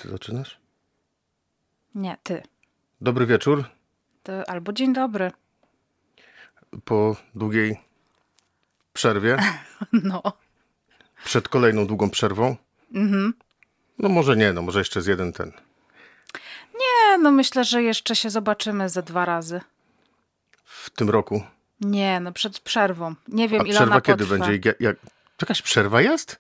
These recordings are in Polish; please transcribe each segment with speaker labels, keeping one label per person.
Speaker 1: Ty zaczynasz?
Speaker 2: Nie, ty.
Speaker 1: Dobry wieczór.
Speaker 2: Albo dzień dobry.
Speaker 1: Po długiej przerwie.
Speaker 2: No.
Speaker 1: Przed kolejną długą przerwą.
Speaker 2: Mhm.
Speaker 1: No może nie, może jeszcze z jeden ten.
Speaker 2: Nie, myślę, że jeszcze się zobaczymy ze 2 razy.
Speaker 1: W tym roku.
Speaker 2: Nie, przed przerwą. Nie wiem,
Speaker 1: A
Speaker 2: ile
Speaker 1: przerwa
Speaker 2: ona
Speaker 1: kiedy
Speaker 2: potrwa.
Speaker 1: będzie? Jakaś przerwa jest?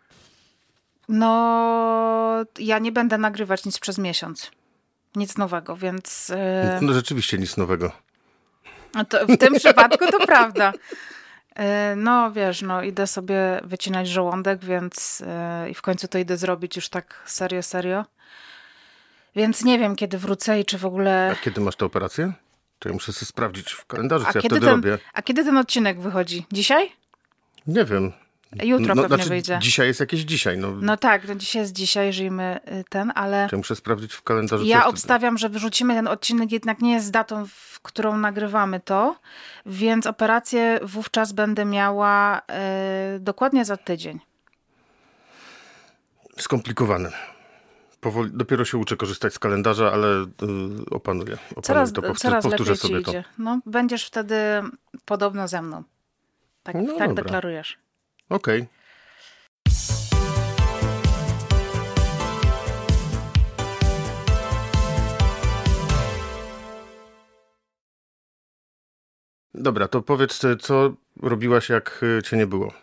Speaker 2: Ja nie będę nagrywać nic przez miesiąc. Nic nowego, więc...
Speaker 1: No rzeczywiście nic nowego.
Speaker 2: To w tym przypadku to prawda. Wiesz, idę sobie wycinać żołądek, więc i w końcu to idę zrobić już tak serio. Więc nie wiem, kiedy wrócę i czy w ogóle...
Speaker 1: A kiedy masz tę operację? To ja muszę sobie sprawdzić w kalendarzu, co ja wtedy robię.
Speaker 2: A kiedy ten odcinek wychodzi? Dzisiaj?
Speaker 1: Nie wiem.
Speaker 2: Jutro pewnie wyjdzie.
Speaker 1: Dzisiaj jest jakieś dzisiaj.
Speaker 2: No tak, dzisiaj jest dzisiaj, żyjmy ale...
Speaker 1: Ja muszę sprawdzić w kalendarzu.
Speaker 2: Ja obstawiam, że wyrzucimy ten odcinek, jednak nie jest z datą, w którą nagrywamy to, więc operację wówczas będę miała dokładnie za tydzień.
Speaker 1: Skomplikowane. Powoli, dopiero się uczę korzystać z kalendarza, ale opanuję
Speaker 2: Coraz
Speaker 1: powtórzę
Speaker 2: lepiej
Speaker 1: sobie
Speaker 2: ci idzie. Będziesz wtedy podobno ze mną. Tak
Speaker 1: dobra.
Speaker 2: Deklarujesz.
Speaker 1: Okej. Dobra, to powiedz, co robiłaś, jak cię nie było?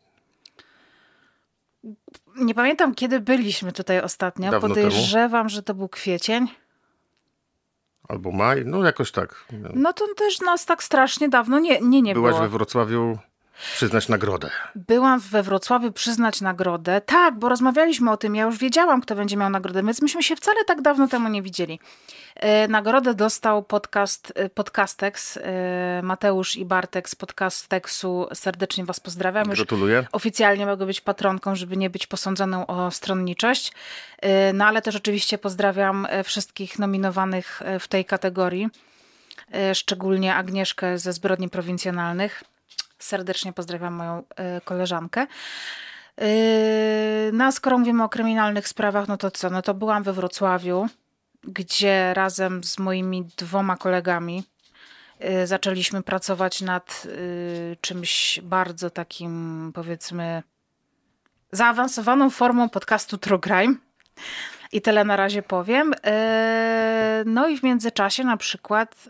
Speaker 2: Nie pamiętam, kiedy byliśmy tutaj ostatnio.
Speaker 1: Dawno
Speaker 2: Podejrzewam,
Speaker 1: temu.
Speaker 2: że to był kwiecień.
Speaker 1: Albo maj? Jakoś tak.
Speaker 2: To też nas tak strasznie dawno nie
Speaker 1: Byłaś
Speaker 2: było.
Speaker 1: we Wrocławiu przyznać nagrodę.
Speaker 2: Byłam we Wrocławiu przyznać nagrodę. Tak, bo rozmawialiśmy o tym. Ja już wiedziałam, kto będzie miał nagrodę, więc myśmy się wcale tak dawno temu nie widzieli. Nagrodę dostał Podcastex. Mateusz i Bartek z Podcasteksu. Serdecznie was pozdrawiam.
Speaker 1: Gratuluję.
Speaker 2: Już oficjalnie mogę być patronką, żeby nie być posądzoną o stronniczość. Ale też oczywiście pozdrawiam wszystkich nominowanych w tej kategorii. Szczególnie Agnieszkę ze Zbrodni Prowincjonalnych. Serdecznie pozdrawiam moją koleżankę. Skoro mówimy o kryminalnych sprawach, to co? To byłam we Wrocławiu, gdzie razem z moimi 2 kolegami zaczęliśmy pracować nad czymś bardzo takim, powiedzmy, zaawansowaną formą podcastu True Crime. I tyle na razie powiem. I w międzyczasie na przykład...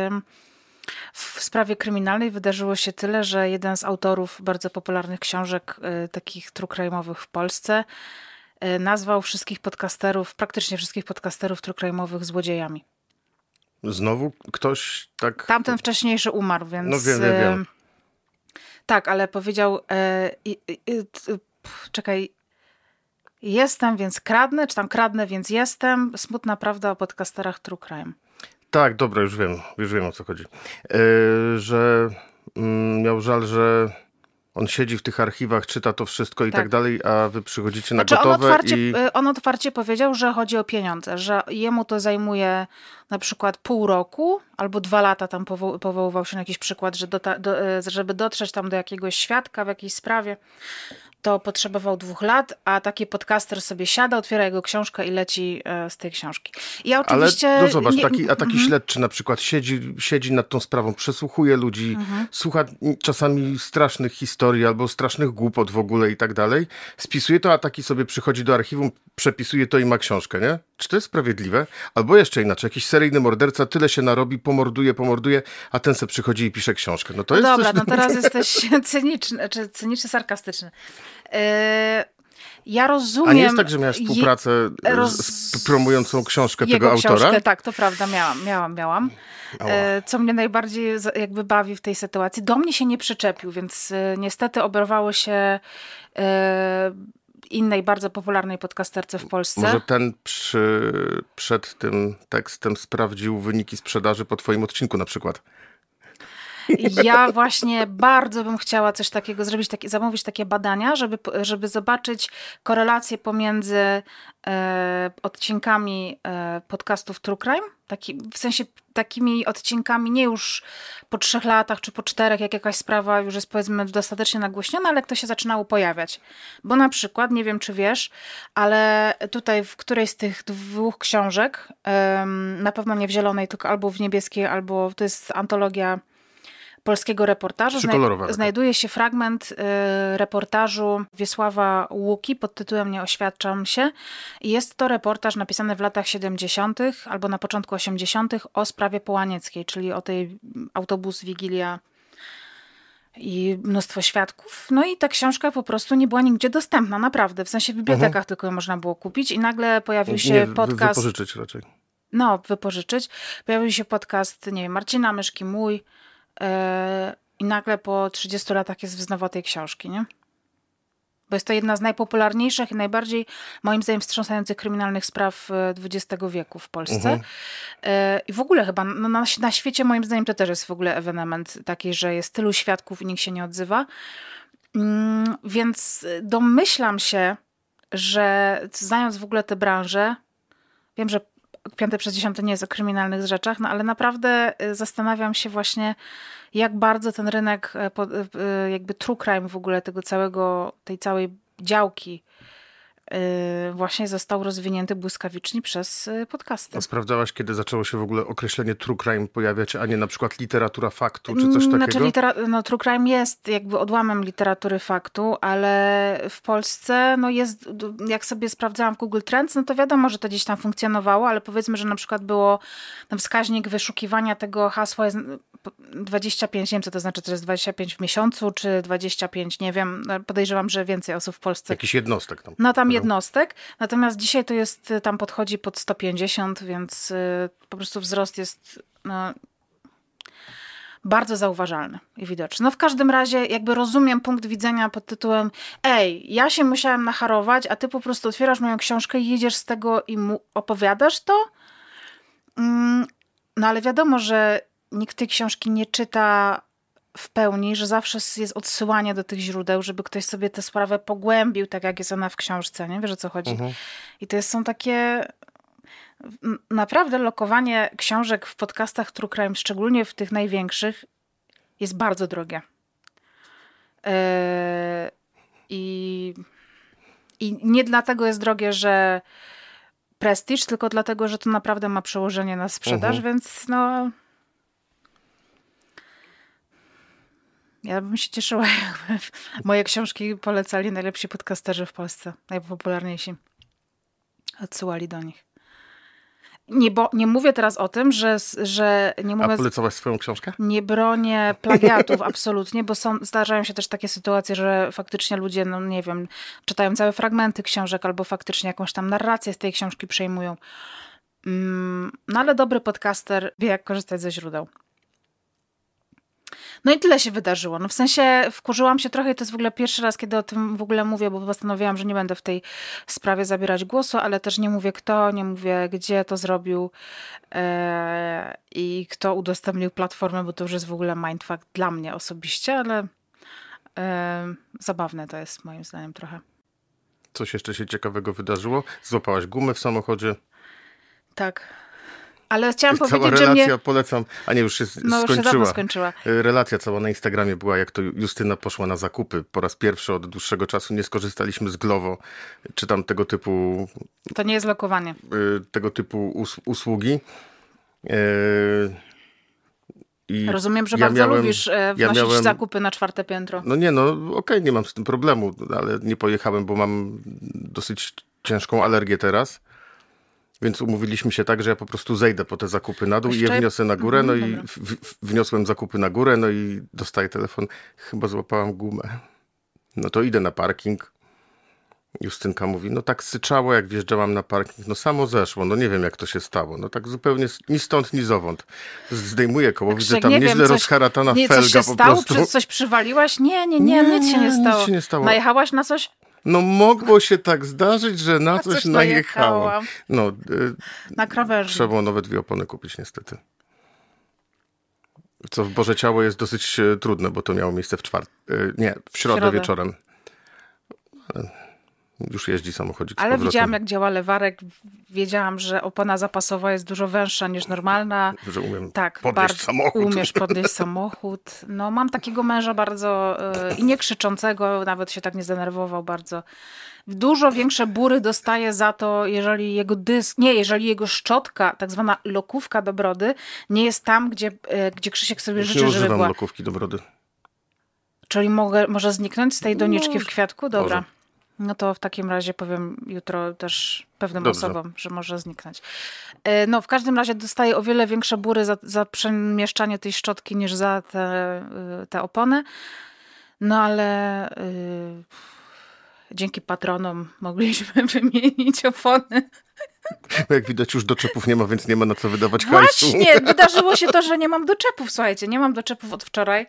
Speaker 2: W sprawie kryminalnej wydarzyło się tyle, że jeden z autorów bardzo popularnych książek takich true crime'owych w Polsce nazwał praktycznie wszystkich podcasterów true crime'owych złodziejami.
Speaker 1: Znowu ktoś tak...
Speaker 2: Tamten wcześniejszy umarł, więc...
Speaker 1: Wiem.
Speaker 2: Tak, ale powiedział... czekaj... Jestem, więc kradnę, czy tam kradnę, więc jestem. Smutna prawda o podcasterach true crime.
Speaker 1: Tak, dobra, już wiem o co chodzi. Że miał żal, że on siedzi w tych archiwach, czyta to wszystko i tak dalej, a wy przychodzicie na gotowe
Speaker 2: on otwarcie powiedział, że chodzi o pieniądze, że jemu to zajmuje na przykład pół roku albo 2 lata, tam powoływał się na jakiś przykład, że żeby dotrzeć tam do jakiegoś świadka w jakiejś sprawie, to potrzebował 2 lat, a taki podcaster sobie siada, otwiera jego książkę i leci z tej książki. I ja oczywiście...
Speaker 1: Ale zobacz, taki śledczy na przykład siedzi nad tą sprawą, przesłuchuje ludzi, słucha czasami strasznych historii albo strasznych głupot w ogóle i tak dalej, spisuje to, a taki sobie przychodzi do archiwum, przepisuje to i ma książkę, nie? Czy to jest sprawiedliwe? Albo jeszcze inaczej, jakiś seryjny morderca tyle się narobi, pomorduje, a ten se przychodzi i pisze książkę. To jest
Speaker 2: dobra,
Speaker 1: coś...
Speaker 2: teraz jesteś cyniczny, sarkastyczny. Ja rozumiem...
Speaker 1: A nie jest tak, że miałeś współpracę promującą książkę tego autora?
Speaker 2: Książkę, tak, to prawda, miałam. Co mnie najbardziej jakby bawi w tej sytuacji. Do mnie się nie przyczepił, więc niestety oberwało się innej bardzo popularnej podcasterce w Polsce.
Speaker 1: Może ten przed tym tekstem sprawdził wyniki sprzedaży po twoim odcinku na przykład.
Speaker 2: Ja właśnie bardzo bym chciała coś takiego zrobić, zamówić takie badania, żeby zobaczyć korelację pomiędzy odcinkami podcastów True Crime, w sensie takimi odcinkami nie już po 3 latach czy po 4, jak jakaś sprawa już jest powiedzmy dostatecznie nagłośniona, ale jak to się zaczynało pojawiać. Bo na przykład, nie wiem czy wiesz, ale tutaj w którejś z tych 2 książek, na pewno nie w zielonej, tylko albo w niebieskiej, albo to jest antologia polskiego reportażu. Znajduje się fragment reportażu Wiesława Łuki pod tytułem Nie oświadczam się. I jest to reportaż napisany w latach 70. albo na początku 80. o sprawie Połanieckiej, czyli o tej autobus, Wigilia i mnóstwo świadków. No i ta książka po prostu nie była nigdzie dostępna, naprawdę. W sensie w bibliotekach tylko ją można było kupić i nagle pojawił się podcast...
Speaker 1: Wypożyczyć raczej.
Speaker 2: No, wypożyczyć. Pojawił się podcast, nie wiem, Marcina Myszki, mój, i nagle po 30 latach jest wznowa tej książki, nie? Bo jest to jedna z najpopularniejszych i najbardziej, moim zdaniem, wstrząsających kryminalnych spraw XX wieku w Polsce. I w ogóle chyba na świecie, moim zdaniem, to też jest w ogóle ewenement taki, że jest tylu świadków i nikt się nie odzywa. Więc domyślam się, że znając w ogóle tę branżę, wiem, że 5 przez 10 nie jest o kryminalnych rzeczach, no ale naprawdę zastanawiam się właśnie, jak bardzo ten rynek jakby true crime w ogóle tej całej działki właśnie został rozwinięty błyskawicznie przez podcasty.
Speaker 1: A sprawdzałaś, kiedy zaczęło się w ogóle określenie true crime pojawiać, a nie na przykład literatura faktu, czy coś takiego?
Speaker 2: Znaczy true crime jest jakby odłamem literatury faktu, ale w Polsce jest, jak sobie sprawdzałam w Google Trends, no to wiadomo, że to gdzieś tam funkcjonowało, ale powiedzmy, że na przykład było tam wskaźnik wyszukiwania tego hasła jest 25, nie wiem co to znaczy, to jest 25 w miesiącu, czy 25, nie wiem, podejrzewam, że więcej osób w Polsce.
Speaker 1: Jakiś jednostek tam.
Speaker 2: No tam jednostek, natomiast dzisiaj to jest, tam podchodzi pod 150, więc po prostu wzrost jest bardzo zauważalny i widoczny. No w każdym razie jakby rozumiem punkt widzenia pod tytułem ja się musiałem nacharować, a ty po prostu otwierasz moją książkę i jedziesz z tego i mu opowiadasz to? No ale wiadomo, że nikt tej książki nie czyta w pełni, że zawsze jest odsyłanie do tych źródeł, żeby ktoś sobie tę sprawę pogłębił, tak jak jest ona w książce, nie? Wiesz, o co chodzi? I to są takie... Naprawdę lokowanie książek w podcastach True Crime, szczególnie w tych największych, jest bardzo drogie. I nie dlatego jest drogie, że prestiż, tylko dlatego, że to naprawdę ma przełożenie na sprzedaż, więc ja bym się cieszyła, jakby moje książki polecali najlepsi podcasterzy w Polsce, najpopularniejsi. Odsyłali do nich. Nie mówię teraz o tym, że nie mówię...
Speaker 1: A polecałaś swoją książkę?
Speaker 2: Nie bronię plagiatów absolutnie, bo zdarzają się też takie sytuacje, że faktycznie ludzie, nie wiem, czytają całe fragmenty książek albo faktycznie jakąś tam narrację z tej książki przejmują. No ale dobry podcaster wie, jak korzystać ze źródeł. No i tyle się wydarzyło. No w sensie wkurzyłam się trochę i to jest w ogóle pierwszy raz, kiedy o tym w ogóle mówię, bo postanowiłam, że nie będę w tej sprawie zabierać głosu, ale też nie mówię kto, nie mówię gdzie to zrobił i kto udostępnił platformę, bo to już jest w ogóle mindfuck dla mnie osobiście, ale zabawne to jest moim zdaniem trochę.
Speaker 1: Coś jeszcze się ciekawego wydarzyło? Złapałaś gumę w samochodzie?
Speaker 2: Tak. Ale chciałam
Speaker 1: cała
Speaker 2: powiedzieć,
Speaker 1: relacja,
Speaker 2: że
Speaker 1: polecam. A nie, już się skończyła.
Speaker 2: Już się dawno skończyła.
Speaker 1: Relacja cała na Instagramie była, jak to Justyna poszła na zakupy. Po raz pierwszy od dłuższego czasu nie skorzystaliśmy z Glovo, czy tam tego typu...
Speaker 2: To nie jest lokowanie.
Speaker 1: Tego typu usługi. I
Speaker 2: rozumiem, że bardzo lubisz wnosić zakupy na 4. piętro.
Speaker 1: No nie, okej, nie mam z tym problemu, ale nie pojechałem, bo mam dosyć ciężką alergię teraz. Więc umówiliśmy się tak, że ja po prostu zejdę po te zakupy na dół i je wniosę na górę. No i wniosłem zakupy na górę, no i dostaję telefon. Chyba złapałam gumę. No to idę na parking. Justynka mówi, tak syczało, jak wjeżdżałam na parking. No samo zeszło, nie wiem jak to się stało. No tak zupełnie ni stąd, ni zowąd. Zdejmuję koło, widzę tam nieźle rozharatana felga
Speaker 2: coś się
Speaker 1: po
Speaker 2: stało?
Speaker 1: prostu.
Speaker 2: Coś przywaliłaś? Nie, nic się nie stało.
Speaker 1: Nic się nie stało.
Speaker 2: Najechałaś na coś?
Speaker 1: Mogło się tak zdarzyć, że na coś najechałam.
Speaker 2: Na krawężnik.
Speaker 1: Trzeba było nowe 2 opony kupić niestety. Co w Boże Ciało jest dosyć trudne, bo to miało miejsce w środę wieczorem. Już jeździ samochodzik z
Speaker 2: Ale
Speaker 1: powrotem.
Speaker 2: widziałam, jak działa lewarek. Wiedziałam, że opona zapasowa jest dużo węższa niż normalna.
Speaker 1: Że umiem
Speaker 2: tak,
Speaker 1: podnieść samochód.
Speaker 2: Umiesz podnieść samochód. No, mam takiego męża bardzo i nie krzyczącego, nawet się tak nie zdenerwował bardzo. Dużo większe bury dostaje za to, jeżeli jeżeli jego szczotka, tak zwana lokówka do brody, nie jest tam, gdzie Krzysiek sobie życzy, żeby była.
Speaker 1: Nie używam lokówki do brody.
Speaker 2: Czyli może zniknąć z tej doniczki w kwiatku? Dobra. Może. No to w takim razie powiem jutro też pewnym osobom, że może zniknąć. No w każdym razie dostaje o wiele większe bury za przemieszczanie tej szczotki niż za te opony. No ale dzięki patronom mogliśmy wymienić opony.
Speaker 1: Jak widać już doczepów nie ma, więc nie ma na co wydawać hajsu.
Speaker 2: Właśnie, wydarzyło się to, że nie mam doczepów. Słuchajcie, nie mam doczepów od wczoraj.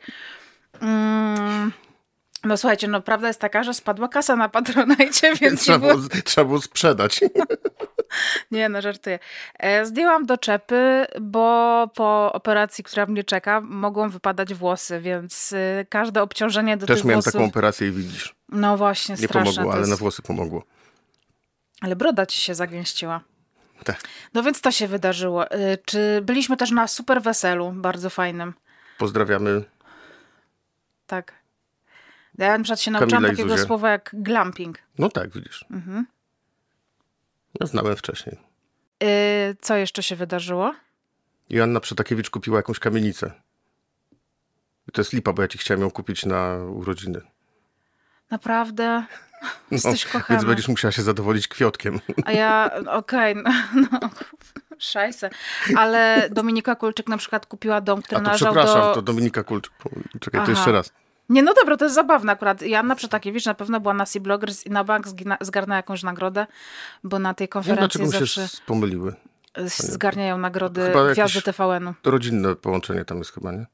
Speaker 2: No słuchajcie, no prawda jest taka, że spadła kasa na Patronite, więc
Speaker 1: trzeba było sprzedać.
Speaker 2: Nie, no żartuję. Zdjęłam doczepy, bo po operacji, która mnie czeka, mogą wypadać włosy, więc każde obciążenie do tych włosów...
Speaker 1: Też miałem taką operację i widzisz.
Speaker 2: No właśnie,
Speaker 1: nie
Speaker 2: straszne.
Speaker 1: Nie pomogło, ale na włosy pomogło.
Speaker 2: Ale broda ci się zagęściła.
Speaker 1: Tak.
Speaker 2: No więc to się wydarzyło. Czy byliśmy też na super weselu, bardzo fajnym.
Speaker 1: Pozdrawiamy.
Speaker 2: Tak. Ja na przykład się nauczyłam takiego słowa jak glamping.
Speaker 1: No tak, widzisz. Mhm. Ja znałem wcześniej.
Speaker 2: Co jeszcze się wydarzyło?
Speaker 1: Joanna Przetakiewicz kupiła jakąś kamienicę. I to jest lipa, bo ja ci chciałem ją kupić na urodziny.
Speaker 2: Naprawdę? Jesteś kochany.
Speaker 1: Więc będziesz musiała się zadowolić kwiotkiem.
Speaker 2: A ja, okej, no szajse. Ale Dominika Kulczyk na przykład kupiła dom, który należał
Speaker 1: przepraszam, to Dominika Kulczyk. Czekaj, to jeszcze raz.
Speaker 2: Nie, no dobra, to jest zabawne akurat. Joanna Przetakiewicz na pewno była na Sea Bloggers i na bank zgarnęła jakąś nagrodę, bo na tej konferencji
Speaker 1: dlaczego
Speaker 2: zawsze
Speaker 1: się pomyliły.
Speaker 2: Zgarniają nagrody Gwiazdy TVN-u.
Speaker 1: Rodzinne połączenie tam jest chyba, nie?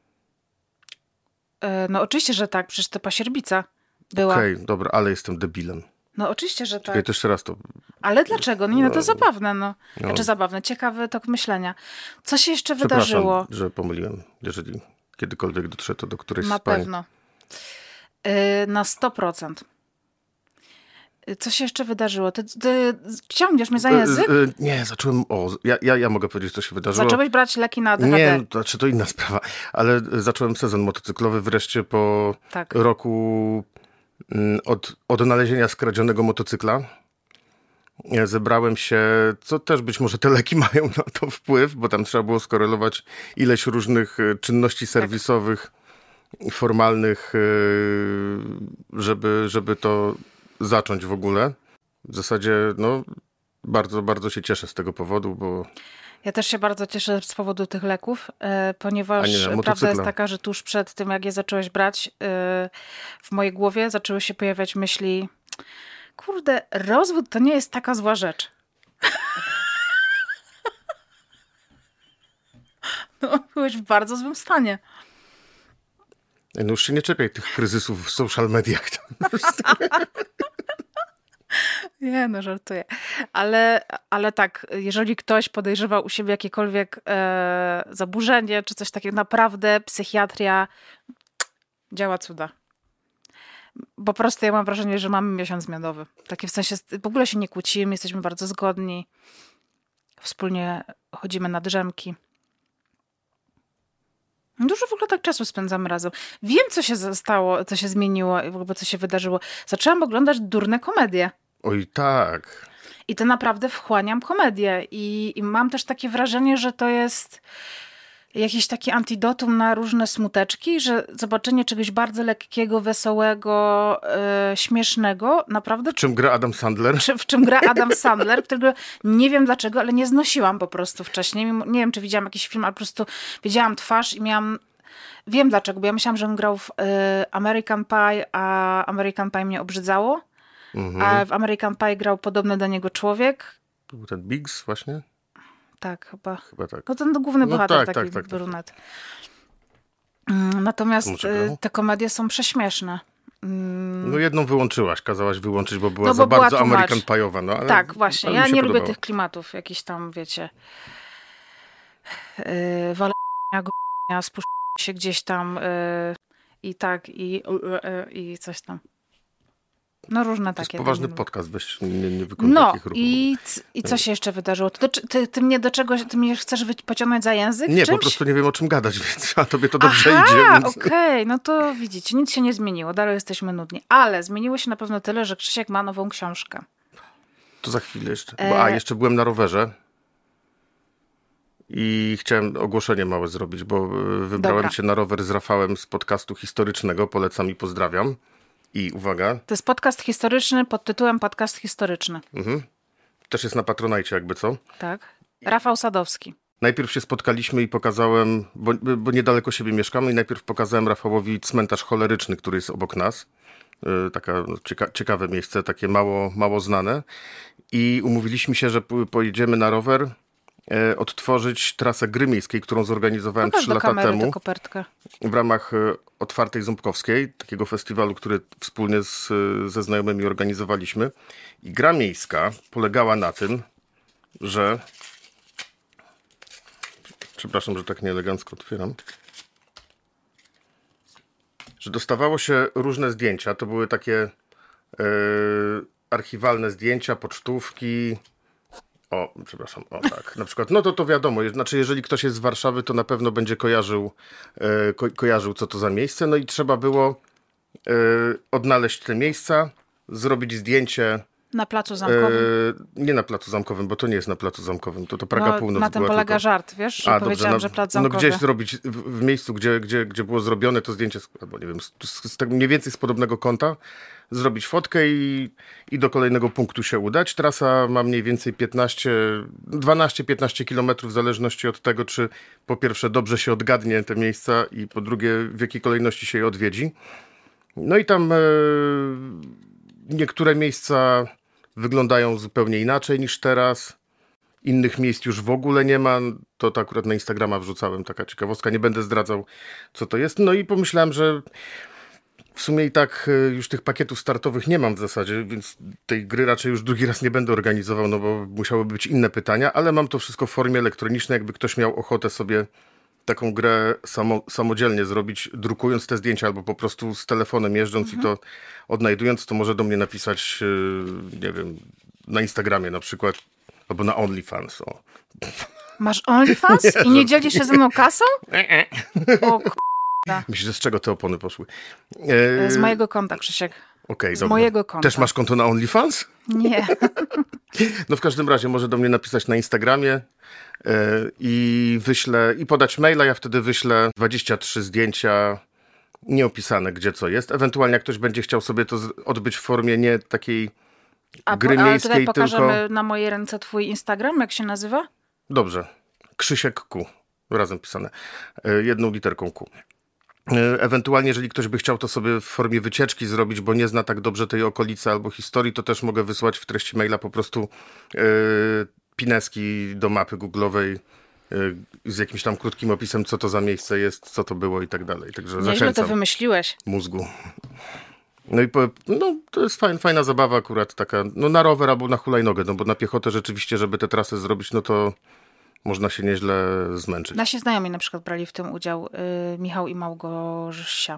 Speaker 2: No oczywiście, że tak, przecież to Pasierbica była.
Speaker 1: Okej, dobra, ale jestem debilem.
Speaker 2: No oczywiście, że tak.
Speaker 1: Czekaj, to jeszcze raz to...
Speaker 2: Ale dlaczego? No, to zabawne, no. Znaczy zabawne, ciekawy tok myślenia. Co się jeszcze wydarzyło?
Speaker 1: Że pomyliłem, jeżeli kiedykolwiek dotrze to do którejś z pań.
Speaker 2: Na pewno. Na 100%. Co się jeszcze wydarzyło? Ty ciągniesz mnie za język?
Speaker 1: Nie, zacząłem... Ja mogę powiedzieć, co się wydarzyło.
Speaker 2: Zacząłeś brać leki na ADHD.
Speaker 1: Nie, to znaczy to inna sprawa. Ale zacząłem sezon motocyklowy wreszcie po roku od odnalezienia skradzionego motocykla. Zebrałem się, co też być może te leki mają na to wpływ, bo tam trzeba było skorelować ileś różnych czynności serwisowych, formalnych, żeby to zacząć w ogóle. W zasadzie, no, bardzo, bardzo się cieszę z tego powodu, bo...
Speaker 2: Ja też się bardzo cieszę z powodu tych leków, ponieważ prawda jest taka, że tuż przed tym, jak je zacząłeś brać, w mojej głowie zaczęły się pojawiać myśli, kurde, rozwód to nie jest taka zła rzecz. No, byłeś w bardzo złym stanie.
Speaker 1: No już się nie czepiaj tych kryzysów w social mediach.
Speaker 2: Nie, no żartuję. Ale tak, jeżeli ktoś podejrzewa u siebie jakiekolwiek zaburzenie, czy coś takiego, naprawdę psychiatria działa cuda. Po prostu ja mam wrażenie, że mamy miesiąc miodowy. Takie w sensie, w ogóle się nie kłócimy, jesteśmy bardzo zgodni. Wspólnie chodzimy na drzemki. Dużo w ogóle tak czasu spędzamy razem. Wiem, co się stało, co się zmieniło i w ogóle co się wydarzyło. Zaczęłam oglądać durne komedie.
Speaker 1: Oj, tak.
Speaker 2: I to naprawdę wchłaniam komedię. I mam też takie wrażenie, że to jest jakiś taki antidotum na różne smuteczki, że zobaczenie czegoś bardzo lekkiego, wesołego, śmiesznego, naprawdę...
Speaker 1: W czym gra Adam Sandler?
Speaker 2: W czym gra Adam Sandler, którego nie wiem dlaczego, ale nie znosiłam po prostu wcześniej. Nie wiem, czy widziałam jakiś film, ale po prostu widziałam twarz i miałam... Wiem dlaczego, bo ja myślałam, że on grał w American Pie, a American Pie mnie obrzydzało. A w American Pie grał podobny do niego człowiek.
Speaker 1: To był ten Biggs właśnie?
Speaker 2: Tak, chyba.
Speaker 1: Chyba tak.
Speaker 2: No ten główny bohater,
Speaker 1: tak,
Speaker 2: taki
Speaker 1: tak.
Speaker 2: brunet. Natomiast te komedie są prześmieszne.
Speaker 1: No jedną wyłączyłaś, kazałaś wyłączyć, bo była za bardzo American Pie'owa. No, ale,
Speaker 2: tak, właśnie. Ja nie lubię tych klimatów, jakichś tam, wiecie, spuszczę się gdzieś tam i tak, i coś tam. No różne
Speaker 1: To
Speaker 2: takie.
Speaker 1: jest poważny
Speaker 2: tam,
Speaker 1: podcast, weź nie wykonuj
Speaker 2: no
Speaker 1: takich ruchów.
Speaker 2: i co się jeszcze wydarzyło? Ty mnie do czegoś, ty mnie chcesz pociągnąć za język?
Speaker 1: Nie,
Speaker 2: czymś?
Speaker 1: po prostu nie wiem o czym gadać, więc a tobie to dobrze idzie. Więc...
Speaker 2: Okej, no to widzicie, nic się nie zmieniło, dalej jesteśmy nudni. Ale zmieniło się na pewno tyle, że Krzysiek ma nową książkę.
Speaker 1: To za chwilę jeszcze. Bo, jeszcze byłem na rowerze i chciałem ogłoszenie małe zrobić, bo wybrałem się na rower z Rafałem z podcastu historycznego. Polecam i pozdrawiam. I uwaga.
Speaker 2: To jest podcast historyczny pod tytułem Podcast Historyczny.
Speaker 1: Też jest na Patronajcie jakby co.
Speaker 2: Tak. Rafał Sadowski.
Speaker 1: Najpierw się spotkaliśmy i pokazałem, bo niedaleko siebie mieszkamy i najpierw pokazałem Rafałowi cmentarz choleryczny, który jest obok nas. Taka ciekawe miejsce, takie mało znane. I umówiliśmy się, że pojedziemy na rower odtworzyć trasę gry miejskiej, którą zorganizowałem 3 lata temu w ramach Otwartej Ząbkowskiej, takiego festiwalu, który wspólnie ze znajomymi organizowaliśmy. I gra miejska polegała na tym, że... Przepraszam, że tak nieelegancko otwieram. Że dostawało się różne zdjęcia. To były takie archiwalne zdjęcia, pocztówki. O, przepraszam, o tak. Na przykład, no to wiadomo, znaczy jeżeli ktoś jest z Warszawy, to na pewno będzie kojarzył, co to za miejsce. No i trzeba było odnaleźć te miejsca, zrobić zdjęcie.
Speaker 2: Na Placu Zamkowym?
Speaker 1: Nie na Placu Zamkowym, bo to nie jest na Placu Zamkowym, to Praga Północ
Speaker 2: na tym
Speaker 1: była
Speaker 2: polega
Speaker 1: tylko...
Speaker 2: żart, wiesz, że powiedziałam, że Plac Zamkowy.
Speaker 1: No gdzieś zrobić, w miejscu, gdzie było zrobione to zdjęcie, albo nie wiem, mniej więcej z podobnego kąta, zrobić fotkę i do kolejnego punktu się udać. Trasa ma mniej więcej 12-15 kilometrów, w zależności od tego, czy po pierwsze dobrze się odgadnie te miejsca i po drugie w jakiej kolejności się je odwiedzi. No i tam niektóre miejsca wyglądają zupełnie inaczej niż teraz. Innych miejsc już w ogóle nie ma. To akurat na Instagrama wrzucałem, taka ciekawostka. Nie będę zdradzał, co to jest. No i pomyślałem, że w sumie i tak już tych pakietów startowych nie mam w zasadzie, więc tej gry raczej już drugi raz nie będę organizował, no bo musiałyby być inne pytania, ale mam to wszystko w formie elektronicznej. Jakby ktoś miał ochotę sobie taką grę samodzielnie zrobić, drukując te zdjęcia albo po prostu z telefonem jeżdżąc i to odnajdując, to może do mnie napisać, nie wiem, na Instagramie na przykład, albo na OnlyFans. O.
Speaker 2: Masz OnlyFans? I nie dzielisz się ze mną kasą? O
Speaker 1: Myślisz, że z czego te opony poszły?
Speaker 2: Z mojego konta, Krzysiek.
Speaker 1: Okej,
Speaker 2: z mojego konta.
Speaker 1: Też masz konto na OnlyFans?
Speaker 2: Nie.
Speaker 1: No w każdym razie może do mnie napisać na Instagramie i wyślę, i podać maila, ja wtedy wyślę 23 zdjęcia nieopisane, gdzie co jest. Ewentualnie jak ktoś będzie chciał sobie to odbyć w formie nie takiej gry miejskiej,
Speaker 2: tutaj pokażemy
Speaker 1: tylko...
Speaker 2: na mojej ręce twój Instagram, jak się nazywa?
Speaker 1: Dobrze. Krzysiek Q. Razem pisane. Jedną literką Q. Ewentualnie, jeżeli ktoś by chciał to sobie w formie wycieczki zrobić, bo nie zna tak dobrze tej okolicy albo historii, to też mogę wysłać w treści maila po prostu pineski do mapy googlowej z jakimś tam krótkim opisem, co to za miejsce jest, co to było i tak dalej. Także
Speaker 2: nieźle
Speaker 1: zachęcam.
Speaker 2: To wymyśliłeś.
Speaker 1: Mózgu. No i to jest fajna zabawa akurat taka, no na rower albo na hulajnogę, no bo na piechotę rzeczywiście, żeby tę trasę zrobić, no to można się nieźle zmęczyć.
Speaker 2: Nasi znajomi na przykład brali w tym udział, Michał i Małgosia.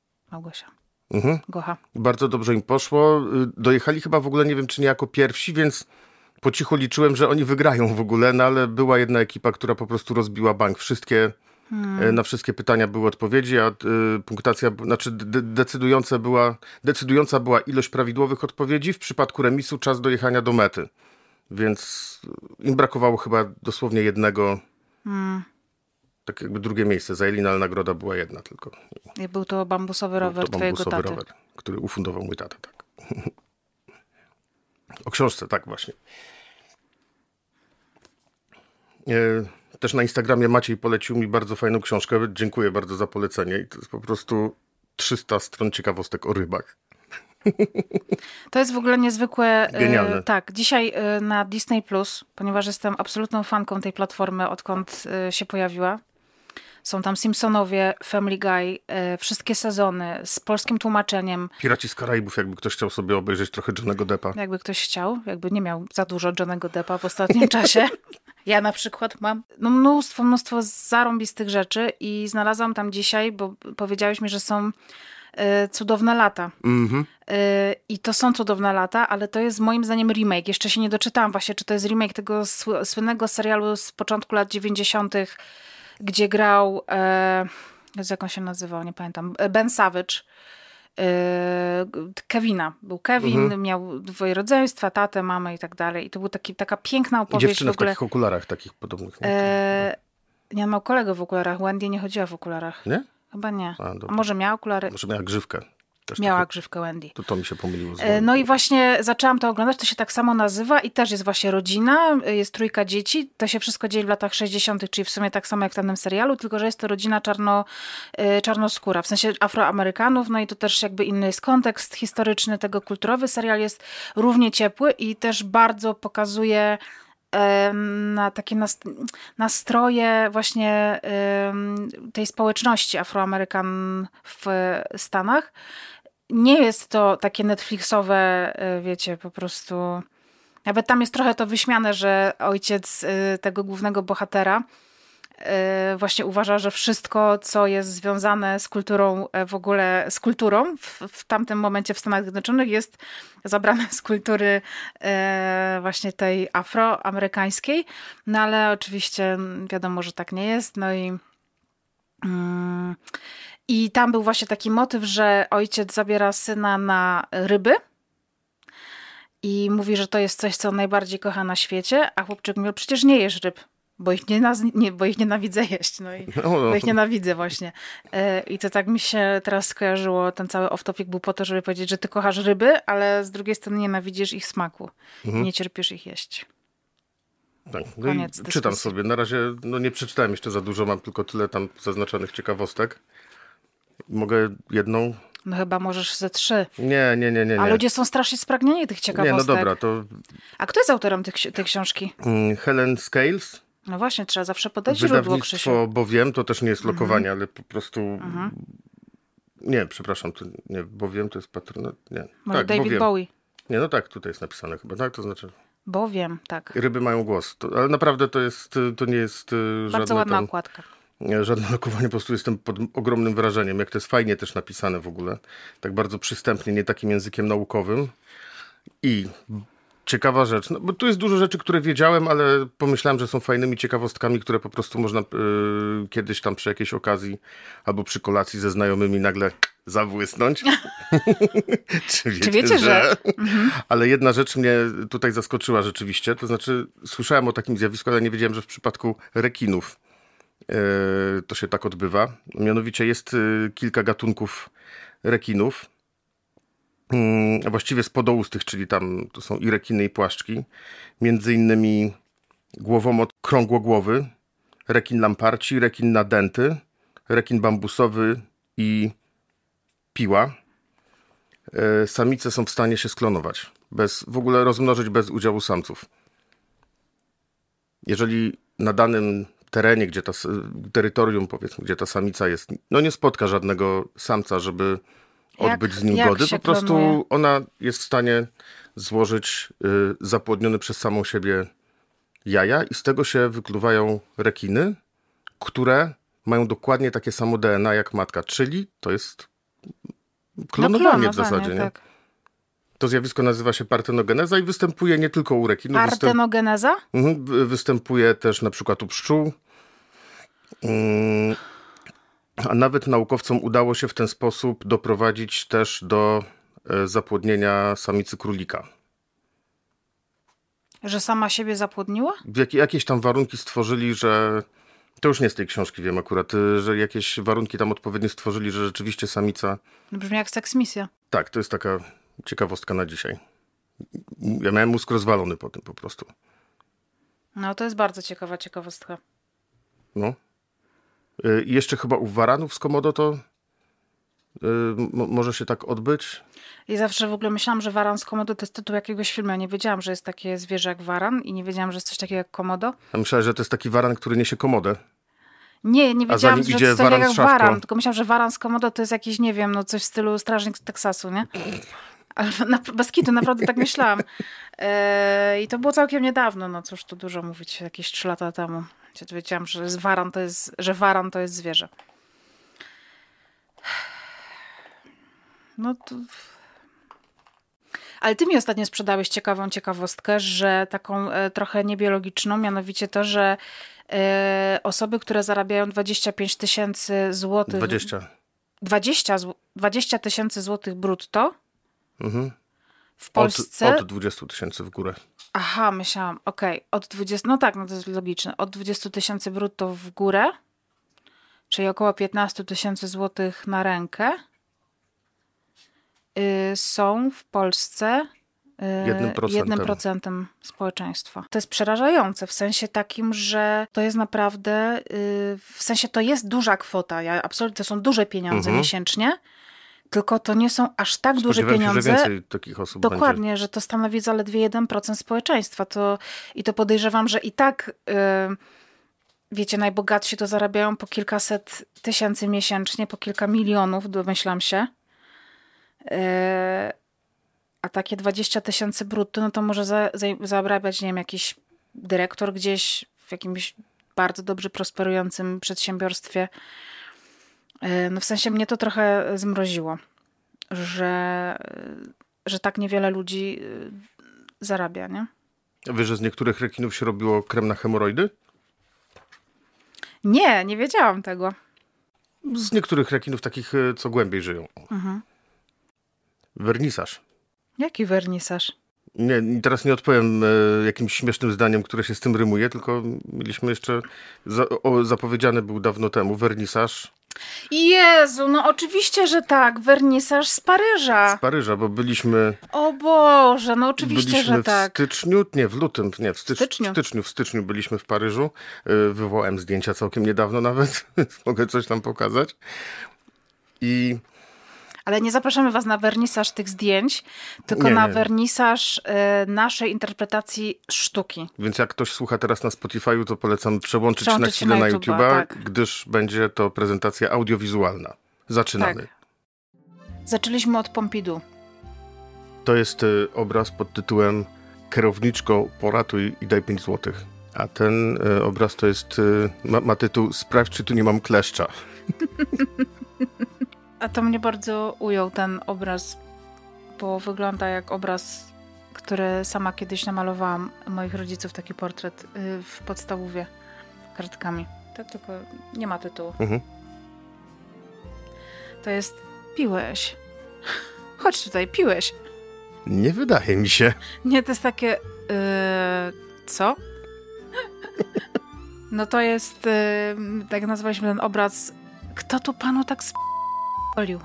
Speaker 2: Gocha.
Speaker 1: Bardzo dobrze im poszło. Dojechali chyba w ogóle, nie wiem czy nie jako pierwsi, więc po cichu liczyłem, że oni wygrają w ogóle, no ale była jedna ekipa, która po prostu rozbiła bank. Na wszystkie pytania były odpowiedzi, a punktacja, znaczy decydująca była ilość prawidłowych odpowiedzi. W przypadku remisu czas dojechania do mety. Więc im brakowało chyba dosłownie jednego, tak jakby drugie miejsce zajęli, no ale nagroda była jedna tylko.
Speaker 2: I był to bambusowy rower twojego taty. Rower,
Speaker 1: który ufundował mój tata, tak. O książce, tak właśnie. Też na Instagramie Maciej polecił mi bardzo fajną książkę. Dziękuję bardzo za polecenie. I to jest po prostu 300 stron ciekawostek o rybach.
Speaker 2: To jest w ogóle niezwykłe.
Speaker 1: Genialne.
Speaker 2: Tak, dzisiaj na Disney+, ponieważ jestem absolutną fanką tej platformy, odkąd się pojawiła. Są tam Simpsonowie, Family Guy, wszystkie sezony z polskim tłumaczeniem.
Speaker 1: Piraci z Karaibów, jakby ktoś chciał sobie obejrzeć trochę Johnnego Deppa.
Speaker 2: Jakby ktoś chciał, jakby nie miał za dużo Johnnego Deppa w ostatnim czasie. Ja na przykład mam mnóstwo zarąbistych rzeczy i znalazłam tam dzisiaj, bo powiedziałeś mi, że są cudowne lata. I to są cudowne lata, ale to jest moim zdaniem remake. Jeszcze się nie doczytałam właśnie, czy to jest remake tego słynnego serialu z początku lat 90., gdzie grał, jak on się nazywał, nie pamiętam, Ben Savage. Kevina. Był Kevin, miał dwoje rodzeństwa, tatę, mamę i tak dalej. I to była taka piękna opowieść.
Speaker 1: I dziewczyna w takich okularach, takich podobnych.
Speaker 2: Nie miał kolegę w okularach. Wendy nie chodziła w okularach.
Speaker 1: Nie?
Speaker 2: Chyba nie. A może miała okulary?
Speaker 1: Może miała grzywkę.
Speaker 2: Miała grzywkę Wendy.
Speaker 1: To mi się pomyliło.
Speaker 2: No i właśnie zaczęłam to oglądać, to się tak samo nazywa i też jest właśnie rodzina, jest trójka dzieci, to się wszystko dzieje w latach 60., czyli w sumie tak samo jak w tamtym serialu, tylko że jest to rodzina czarnoskóra, w sensie Afroamerykanów, no i to też jakby inny jest kontekst historyczny tego, kulturowy. Serial jest równie ciepły i też bardzo pokazuje na takie nastroje właśnie tej społeczności Afroamerykan w Stanach. Nie jest to takie Netflixowe, wiecie, po prostu... Nawet tam jest trochę to wyśmiane, że ojciec tego głównego bohatera właśnie uważa, że wszystko, co jest związane z kulturą, w ogóle z kulturą w tamtym momencie w Stanach Zjednoczonych jest zabrane z kultury właśnie tej afroamerykańskiej. No ale oczywiście wiadomo, że tak nie jest. No i tam był właśnie taki motyw, że ojciec zabiera syna na ryby i mówi, że to jest coś, co on najbardziej kocha na świecie, a chłopczyk mówi, przecież nie jesz ryb, bo ich nienawidzę jeść. Bo ich nienawidzę właśnie. I to tak mi się teraz skojarzyło, ten cały off-topic był po to, żeby powiedzieć, że ty kochasz ryby, ale z drugiej strony nienawidzisz ich smaku. Nie cierpisz ich jeść.
Speaker 1: Tak. No czytam sobie. Na razie nie przeczytałem jeszcze za dużo, mam tylko tyle tam zaznaczonych ciekawostek. Mogę jedną?
Speaker 2: No chyba możesz ze 3.
Speaker 1: Nie.
Speaker 2: A ludzie są strasznie spragnieni tych ciekawostek.
Speaker 1: Nie, no dobra, to...
Speaker 2: A kto jest autorem tej książki?
Speaker 1: Helen Scales.
Speaker 2: No właśnie, trzeba zawsze podać źródło, Krzysiu.
Speaker 1: Bo wiem, to też nie jest lokowanie, ale po prostu... Nie, przepraszam, to nie, bo wiem, to jest patronat. Nie.
Speaker 2: Może
Speaker 1: tak,
Speaker 2: David Bowie.
Speaker 1: Nie, no tak, tutaj jest napisane chyba, tak? To znaczy...
Speaker 2: Bo wiem, tak.
Speaker 1: Ryby mają głos, ale naprawdę to nie jest żadne...
Speaker 2: Bardzo ładna okładka.
Speaker 1: Żadne lokowanie, po prostu jestem pod ogromnym wrażeniem, jak to jest fajnie też napisane w ogóle. Tak bardzo przystępnie, nie takim językiem naukowym. I ciekawa rzecz, bo tu jest dużo rzeczy, które wiedziałem, ale pomyślałem, że są fajnymi ciekawostkami, które po prostu można kiedyś tam przy jakiejś okazji albo przy kolacji ze znajomymi nagle zabłysnąć. Czy wiecie, że... Ale jedna rzecz mnie tutaj zaskoczyła rzeczywiście, to znaczy słyszałem o takim zjawisku, ale nie wiedziałem, że w przypadku rekinów to się tak odbywa. Mianowicie jest kilka gatunków rekinów, a właściwie spodoustych, czyli tam to są i rekiny, i płaszczki. Między innymi głowomot krągłogłowy, rekin lamparci, rekin nadęty, rekin bambusowy i piła. Samice są w stanie się sklonować, w ogóle rozmnożyć bez udziału samców. Jeżeli na danym terenie, terytorium, powiedzmy, gdzie ta samica jest, nie spotka żadnego samca, żeby odbyć z nim gody. Po prostu klonuje? Ona jest w stanie złożyć zapłodnione przez samą siebie jaja i z tego się wykluwają rekiny, które mają dokładnie takie samo DNA jak matka, czyli to jest klonowanie w zasadzie. Tak. Nie? To zjawisko nazywa się partenogeneza i występuje nie tylko u rekinów.
Speaker 2: Partenogeneza?
Speaker 1: Występuje też na przykład u pszczół. A nawet naukowcom udało się w ten sposób doprowadzić też do zapłodnienia samicy królika.
Speaker 2: Że sama siebie zapłodniła?
Speaker 1: Jakieś tam warunki stworzyli, że... To już nie z tej książki wiem akurat, że jakieś warunki tam odpowiednio stworzyli, że rzeczywiście samica...
Speaker 2: Brzmi jak seksmisja.
Speaker 1: Tak, to jest taka ciekawostka na dzisiaj. Ja miałem mózg rozwalony po tym po prostu.
Speaker 2: No to jest bardzo ciekawa ciekawostka.
Speaker 1: No. I jeszcze chyba u waranów z Komodo to może się tak odbyć.
Speaker 2: I zawsze w ogóle myślałam, że waran z Komodo to jest tytuł jakiegoś filmu. Ja nie wiedziałam, że jest takie zwierzę jak waran i nie wiedziałam, że jest coś takiego jak Komodo.
Speaker 1: Ja myślałem, że to jest taki waran, który niesie komodę.
Speaker 2: Nie wiedziałam, że to jest takie jak waran. Tylko myślałam, że waran z Komodo to jest jakiś, nie wiem, coś w stylu Strażnik z Teksasu, nie? Ale bez kitu, naprawdę tak myślałam. I to było całkiem niedawno, no cóż tu dużo mówić, jakieś 3 lata temu. Wiedziałam, że waran to jest zwierzę. No to... Ale ty mi ostatnio sprzedałeś ciekawą ciekawostkę, że taką trochę niebiologiczną, mianowicie to, że osoby, które zarabiają 25 000 złotych... 20 000 złotych brutto w Polsce...
Speaker 1: Od 20 000 w górę.
Speaker 2: Aha, myślałam, okej. Od 20... No tak, no to jest logiczne. Od 20 000 brutto w górę, czyli około 15 000 złotych na rękę, są w Polsce 1% społeczeństwa. To jest przerażające w sensie takim, że to jest naprawdę, w sensie to jest duża kwota. Absolutnie to są duże pieniądze miesięcznie, tylko to nie są aż tak duże pieniądze.
Speaker 1: Się, że więcej takich osób
Speaker 2: dokładnie,
Speaker 1: będzie.
Speaker 2: że to stanowi zaledwie 1% społeczeństwa. I to podejrzewam, że i tak wiecie, najbogatsi to zarabiają po kilkaset tysięcy miesięcznie, po kilka milionów, domyślam się. A takie 20 000 brutto, no to może zarabiać, nie wiem, jakiś dyrektor gdzieś w jakimś bardzo dobrze prosperującym przedsiębiorstwie. No w sensie mnie to trochę zmroziło, że tak niewiele ludzi zarabia, nie?
Speaker 1: Wiesz, że z niektórych rekinów się robiło krem na hemoroidy?
Speaker 2: Nie wiedziałam tego.
Speaker 1: Z niektórych rekinów takich, co głębiej żyją. Wernisaż.
Speaker 2: Jaki wernisaż?
Speaker 1: Nie, teraz nie odpowiem jakimś śmiesznym zdaniem, które się z tym rymuje, tylko mieliśmy jeszcze, zapowiedziany był dawno temu, wernisaż.
Speaker 2: Jezu, no oczywiście, że tak, wernisaż z Paryża.
Speaker 1: Z Paryża, bo byliśmy...
Speaker 2: O Boże, no oczywiście, że tak.
Speaker 1: W styczniu, nie, w lutym, nie, w styczniu byliśmy w Paryżu. Wywołałem zdjęcia całkiem niedawno nawet, mogę coś tam pokazać.
Speaker 2: Ale nie zapraszamy was na wernisaż tych zdjęć, tylko na wernisaż naszej interpretacji sztuki.
Speaker 1: Więc jak ktoś słucha teraz na Spotify'u, to polecam przełączyć na chwilę na YouTube'a, tak. Gdyż będzie to prezentacja audiowizualna. Zaczynamy. Tak.
Speaker 2: Zaczęliśmy od Pompidou.
Speaker 1: To jest obraz pod tytułem Kierowniczko, poratuj i daj 5 złotych. A ten obraz to jest, ma tytuł Sprawdź, czy tu nie mam kleszcza.
Speaker 2: A to mnie bardzo ujął ten obraz, bo wygląda jak obraz, który sama kiedyś namalowałam moich rodziców, taki portret w podstawówie kartkami. To tylko nie ma tytułu. To jest piłeś. Chodź tutaj, piłeś.
Speaker 1: Nie wydaje mi się.
Speaker 2: Nie, to jest takie co? No to jest, tak nazwaliśmy ten obraz, kto tu panu tak olił.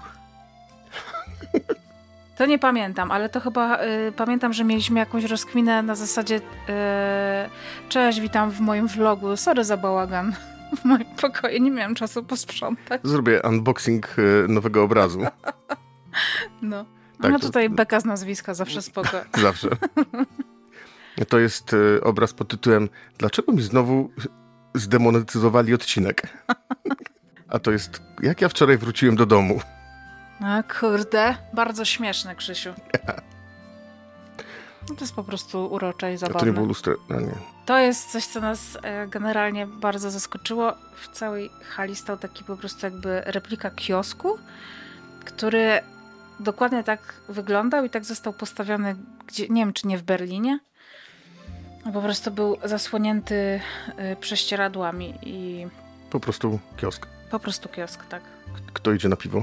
Speaker 2: To nie pamiętam, ale to chyba pamiętam, że mieliśmy jakąś rozkminę na zasadzie cześć, witam w moim vlogu, sorry za bałagan w moim pokoju, nie miałam czasu posprzątać.
Speaker 1: Zrobię unboxing nowego obrazu.
Speaker 2: No, tak, no tutaj beka z nazwiska, zawsze spoko.
Speaker 1: Zawsze. To jest obraz pod tytułem Dlaczego mi znowu zdemonetyzowali odcinek? A to jest jak ja wczoraj wróciłem do domu.
Speaker 2: A kurde, bardzo śmieszne, Krzysiu. No to jest po prostu urocze i zabawne.
Speaker 1: To nie było lustro... No nie.
Speaker 2: To jest coś, co nas generalnie bardzo zaskoczyło. W całej hali stał taki po prostu jakby replika kiosku, który dokładnie tak wyglądał i tak został postawiony, gdzie, nie wiem, czy nie w Berlinie. Po prostu był zasłonięty prześcieradłami i...
Speaker 1: Po prostu kiosk.
Speaker 2: Po prostu kiosk, tak.
Speaker 1: Kto idzie na piwo?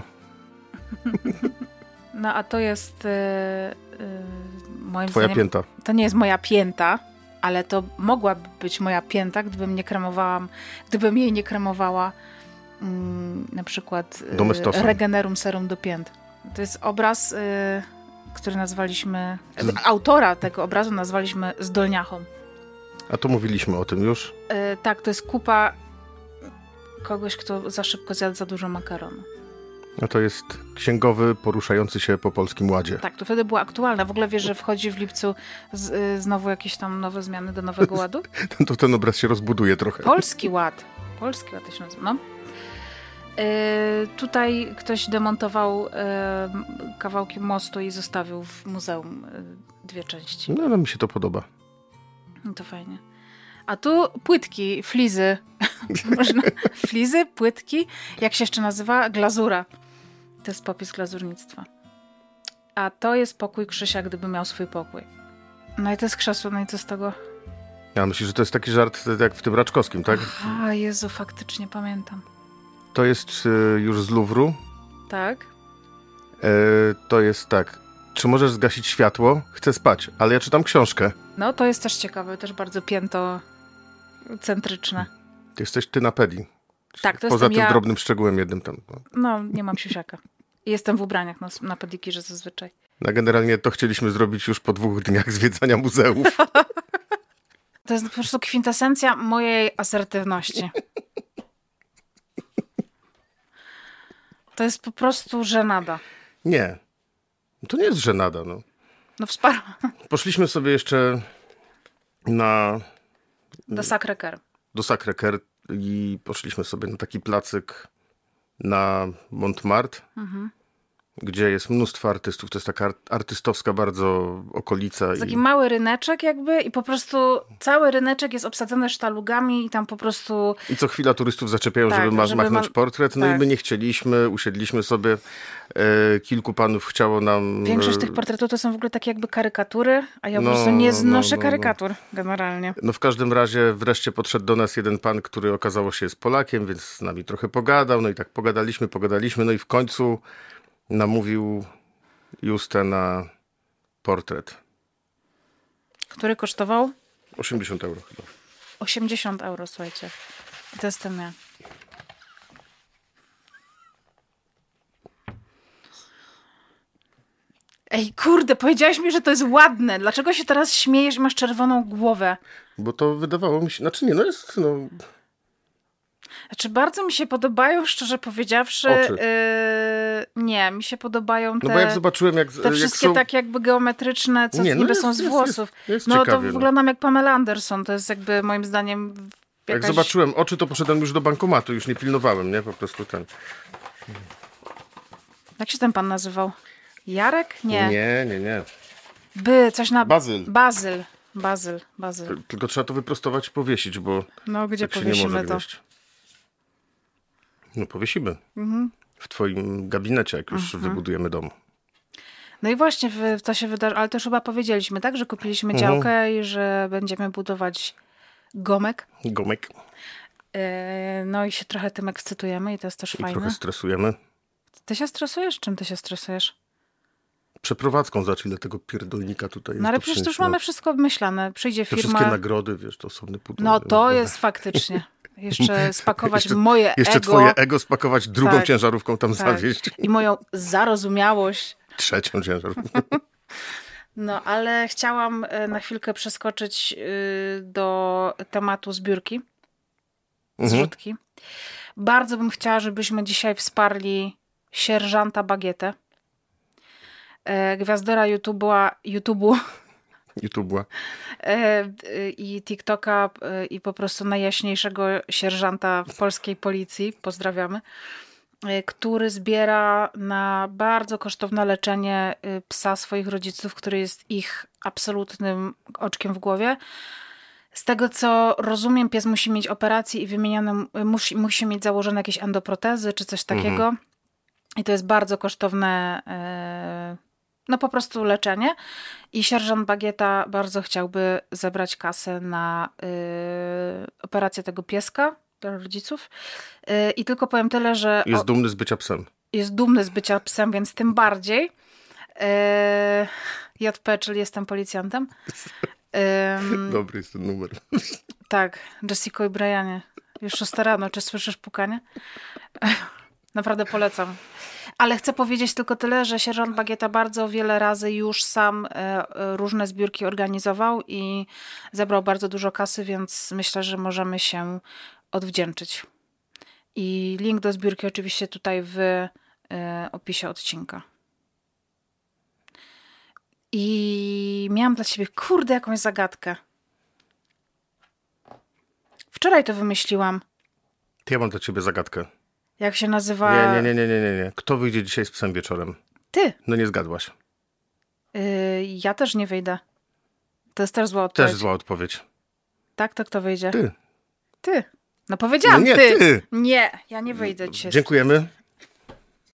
Speaker 2: No a to jest moim
Speaker 1: Twoja
Speaker 2: zdaniem...
Speaker 1: pięta.
Speaker 2: To nie jest moja pięta, ale to mogłaby być moja pięta, gdybym jej nie kremowała na przykład Regenerum Serum do pięt. To jest obraz, który nazwaliśmy... Autora tego obrazu nazwaliśmy Zdolniachą.
Speaker 1: A to mówiliśmy o tym już?
Speaker 2: Tak, to jest kupa kogoś, kto za szybko zjadł za dużo makaronu.
Speaker 1: A to jest księgowy poruszający się po Polskim Ładzie.
Speaker 2: Tak, to wtedy była aktualna. W ogóle wiesz, że wchodzi w lipcu znowu jakieś tam nowe zmiany do Nowego Ładu?
Speaker 1: To ten obraz się rozbuduje trochę.
Speaker 2: Polski Ład to się nazywa, no. Tutaj ktoś demontował kawałki mostu i zostawił w muzeum 2 części.
Speaker 1: No, ale mi się to podoba.
Speaker 2: No to fajnie. A tu płytki, flizy. Można, flizy, płytki, jak się jeszcze nazywa? Glazura. To jest popis glazurnictwa. A to jest pokój Krzysia, gdyby miał swój pokój. No i to jest krzesło, no i co z tego?
Speaker 1: Ja myślę, że to jest taki żart jak w tym Raczkowskim, tak?
Speaker 2: A Jezu, faktycznie pamiętam.
Speaker 1: To jest już z Luwru.
Speaker 2: Tak?
Speaker 1: To jest tak. Czy możesz zgasić światło? Chcę spać, ale ja czytam książkę.
Speaker 2: No to jest też ciekawe, też bardzo piętocentryczne.
Speaker 1: Ty jesteś ty na pedi.
Speaker 2: Tak, to
Speaker 1: poza
Speaker 2: jestem
Speaker 1: tym
Speaker 2: ja.
Speaker 1: drobnym szczegółem jednym tam.
Speaker 2: No, nie mam siusiaka. Jestem w ubraniach na pedikirze zazwyczaj.
Speaker 1: No generalnie to chcieliśmy zrobić już po 2 dniach zwiedzania muzeów.
Speaker 2: To jest po prostu kwintesencja mojej asertywności. To jest po prostu żenada.
Speaker 1: Nie. To nie jest żenada, no.
Speaker 2: No wsparłam.
Speaker 1: Poszliśmy sobie jeszcze
Speaker 2: Do Sacré-Cœur.
Speaker 1: do Sacré-Cœur i poszliśmy sobie na taki placyk na Montmartre, gdzie jest mnóstwo artystów. To jest taka artystowska bardzo okolica.
Speaker 2: Jest taki mały ryneczek jakby i po prostu cały ryneczek jest obsadzony sztalugami i tam po prostu...
Speaker 1: I co chwila turystów zaczepiają,
Speaker 2: Tak,
Speaker 1: żeby
Speaker 2: żeby
Speaker 1: machnąć portret. No
Speaker 2: tak.
Speaker 1: i my nie chcieliśmy, usiedliśmy sobie. Kilku panów chciało nam...
Speaker 2: Większość tych portretów to są w ogóle takie jakby karykatury, a ja po
Speaker 1: No,
Speaker 2: prostu nie znoszę
Speaker 1: no.
Speaker 2: karykatur generalnie.
Speaker 1: No w każdym razie wreszcie podszedł do nas jeden pan, który okazało się jest Polakiem, więc z nami trochę pogadał. No i tak pogadaliśmy. No i w końcu namówił Justę na portret.
Speaker 2: Który kosztował?
Speaker 1: 80 euro chyba.
Speaker 2: 80 euro, słuchajcie. I to jestem ja. Ej, kurde, powiedziałaś mi, że to jest ładne. Dlaczego się teraz śmiejesz i masz czerwoną głowę?
Speaker 1: Bo to wydawało mi się... Znaczy nie, no jest... No,
Speaker 2: Znaczy, bardzo mi się podobają, szczerze powiedziawszy.
Speaker 1: Oczy.
Speaker 2: Nie, mi się podobają te...
Speaker 1: no bo jak zobaczyłem, jak
Speaker 2: Te wszystkie
Speaker 1: są...
Speaker 2: tak jakby geometryczne, co
Speaker 1: Nie, no
Speaker 2: niby
Speaker 1: jest-
Speaker 2: są z
Speaker 1: jest-
Speaker 2: włosów.
Speaker 1: jest
Speaker 2: no
Speaker 1: ciekawie,
Speaker 2: to
Speaker 1: no.
Speaker 2: wyglądam jak Pamela Anderson. To jest jakby moim zdaniem
Speaker 1: Jak
Speaker 2: jakaś...
Speaker 1: zobaczyłem oczy, to poszedłem już do bankomatu. Już nie pilnowałem, nie? Po prostu ten...
Speaker 2: Jak się ten pan nazywał? Jarek? Nie.
Speaker 1: Nie.
Speaker 2: Coś na...
Speaker 1: Bazyl.
Speaker 2: Bazyl.
Speaker 1: Tylko trzeba to wyprostować i powiesić, bo
Speaker 2: No, gdzie
Speaker 1: tak się nie może
Speaker 2: powiesimy to?
Speaker 1: gnieść. No powiesimy. W twoim gabinecie, jak już wybudujemy dom.
Speaker 2: No i właśnie to się wydarzy, ale to już chyba powiedzieliśmy, tak? Że kupiliśmy działkę i że będziemy budować gomek.
Speaker 1: Gomek.
Speaker 2: No i się trochę tym ekscytujemy i to jest też
Speaker 1: I
Speaker 2: fajne.
Speaker 1: trochę stresujemy.
Speaker 2: Ty się stresujesz? Czym ty się stresujesz?
Speaker 1: Przeprowadzką za ile tego pierdolnika tutaj jest.
Speaker 2: No ale
Speaker 1: do
Speaker 2: przecież to już
Speaker 1: przyjęcia.
Speaker 2: mamy wszystko obmyślane. Przyjdzie
Speaker 1: Te
Speaker 2: firma...
Speaker 1: wszystkie nagrody, wiesz, to osobny pudło.
Speaker 2: No to jest faktycznie. Jeszcze spakować moje
Speaker 1: Jeszcze
Speaker 2: ego.
Speaker 1: twoje ego spakować, drugą
Speaker 2: Tak.
Speaker 1: ciężarówką tam
Speaker 2: Tak.
Speaker 1: zawieźć.
Speaker 2: I moją zarozumiałość.
Speaker 1: Trzecią ciężarówką.
Speaker 2: No, ale chciałam na chwilkę przeskoczyć do tematu zbiórki. Zrzutki. Bardzo bym chciała, żebyśmy dzisiaj wsparli sierżanta Bagietę. Gwiazdora YouTube'u i TikToka i po prostu najjaśniejszego sierżanta w polskiej policji, pozdrawiamy, który zbiera na bardzo kosztowne leczenie psa swoich rodziców, który jest ich absolutnym oczkiem w głowie. Z tego, co rozumiem, pies musi mieć operację i wymienione, musi mieć założone jakieś endoprotezy czy coś takiego. I to jest bardzo kosztowne no po prostu leczenie. I sierżant Bagieta bardzo chciałby zebrać kasę na operację tego pieska dla rodziców. I tylko powiem tyle, że...
Speaker 1: Jest dumny z bycia psem.
Speaker 2: Jest dumny z bycia psem, więc tym bardziej. JP, czyli jestem policjantem.
Speaker 1: Dobry jest ten numer.
Speaker 2: Tak, Jessico i Brianie. Już 6 rano, czy słyszysz pukanie? Naprawdę polecam. Ale chcę powiedzieć tylko tyle, że sierżant Bagieta bardzo wiele razy już sam różne zbiórki organizował i zebrał bardzo dużo kasy, więc myślę, że możemy się odwdzięczyć. I link do zbiórki oczywiście tutaj w opisie odcinka. I miałam dla ciebie, kurde, jakąś zagadkę. Wczoraj to wymyśliłam.
Speaker 1: Ja mam dla ciebie zagadkę.
Speaker 2: Jak się nazywa?
Speaker 1: Nie. Kto wyjdzie dzisiaj z psem wieczorem?
Speaker 2: Ty.
Speaker 1: No nie zgadłaś.
Speaker 2: Ja też nie wyjdę. To jest też zła odpowiedź.
Speaker 1: Też zła odpowiedź.
Speaker 2: Tak, to kto wyjdzie?
Speaker 1: Ty.
Speaker 2: Ty. No powiedziałam
Speaker 1: No nie, ty.
Speaker 2: Nie, ja nie wyjdę dzisiaj.
Speaker 1: Dziękujemy.